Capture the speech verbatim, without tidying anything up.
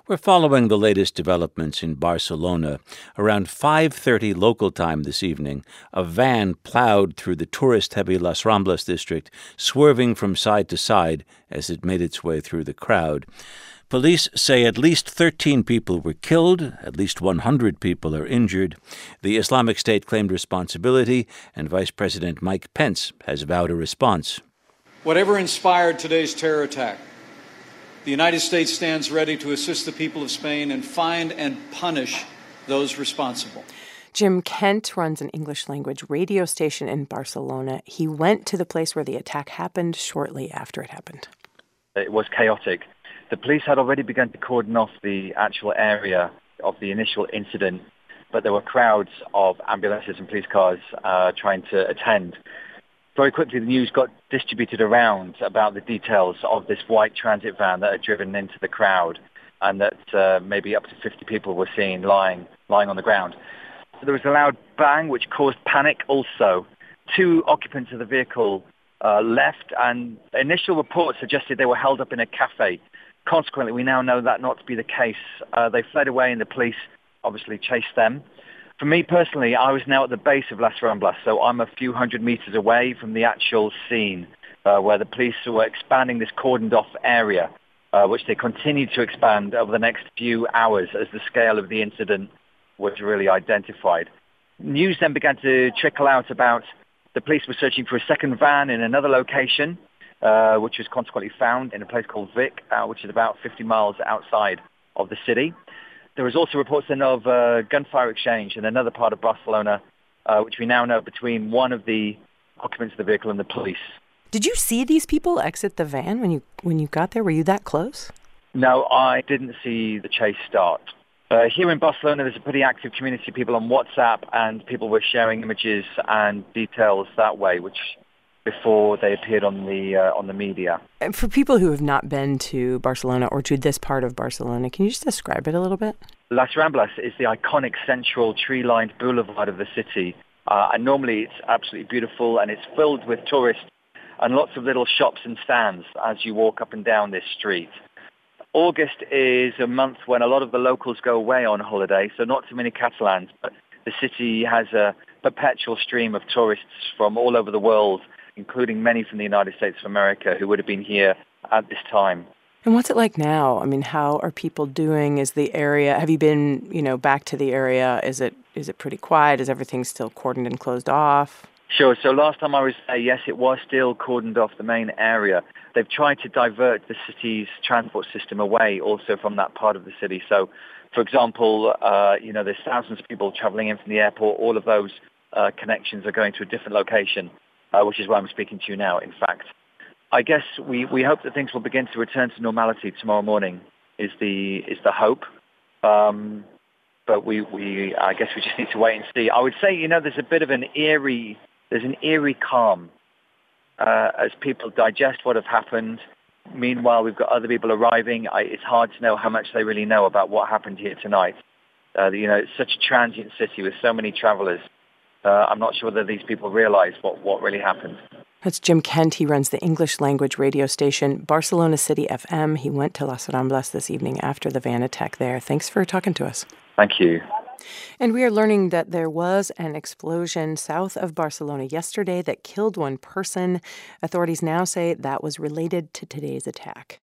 We're following the latest developments in Barcelona. Around five thirty local time this evening, a van plowed through the tourist-heavy Las Ramblas district, swerving from side to side as it made its way through the crowd. Police say at least thirteen people were killed, at least one hundred people are injured. The Islamic State claimed responsibility, and Vice President Mike Pence has vowed a response. Whatever inspired today's terror attack, the United States stands ready to assist the people of Spain and find and punish those responsible. Jim Kent runs an English-language radio station in Barcelona. He went to the place where the attack happened shortly after it happened. It was chaotic. The police had already begun to cordon off the actual area of the initial incident, but there were crowds of ambulances and police cars uh, trying to attend. Very quickly, the news got distributed around about the details of this white transit van that had driven into the crowd, and that uh, maybe up to fifty people were seen lying lying on the ground. So there was a loud bang, which caused panic also. Two occupants of the vehicle uh, left, and initial reports suggested they were held up in a cafe. Consequently, we now know that not to be the case. Uh, they fled away, and the police obviously chased them. For me personally, I was now at the base of Las Ramblas, so I'm a few hundred meters away from the actual scene uh, where the police were expanding this cordoned-off area, uh, which they continued to expand over the next few hours as the scale of the incident was really identified. News then began to trickle out about the police were searching for a second van in another location, uh, which was consequently found in a place called Vic, uh, which is about fifty miles outside of the city. There was also reports then of uh, gunfire exchange in another part of Barcelona, uh, which we now know between one of the occupants of the vehicle and the police. Did you see these people exit the van when you when you got there? Were you that close? No, I didn't see the chase start. Uh, here in Barcelona, there's a pretty active community of people on WhatsApp, and people were sharing images and details that way, which before they appeared on the uh, on the media. For people who have not been to Barcelona or to this part of Barcelona, can you just describe it a little bit? Las Ramblas is the iconic central tree-lined boulevard of the city. Uh, and normally it's absolutely beautiful, and it's filled with tourists and lots of little shops and stands as you walk up and down this street. August is a month when a lot of the locals go away on holiday, so not too many Catalans, but the city has a perpetual stream of tourists from all over the world, including many from the United States of America who would have been here at this time. And what's it like now? I mean, how are people doing? Is the area, have you been, you know, back to the area? Is it is it pretty quiet? Is everything still cordoned and closed off? Sure. So last time I was there, yes, it was still cordoned off the main area. They've tried to divert the city's transport system away also from that part of the city. So, for example, uh, you know, there's thousands of people traveling in from the airport. All of those uh, connections are going to a different location. Uh, which is why I'm speaking to you now, in fact. I guess we, we hope that things will begin to return to normality tomorrow morning is the is the hope. Um, but we, we I guess we just need to wait and see. I would say, you know, there's a bit of an eerie, there's an eerie calm uh, as people digest what have happened. Meanwhile, we've got other people arriving. I, it's hard to know how much they really know about what happened here tonight. Uh, you know, it's such a transient city with so many travelers. Uh, I'm not sure whether these people realize what, what really happened. That's Jim Kent. He runs the English-language radio station Barcelona City F M. He went to Las Ramblas this evening after the van attack there. Thanks for talking to us. Thank you. And we are learning that there was an explosion south of Barcelona yesterday that killed one person. Authorities now say that was related to today's attack.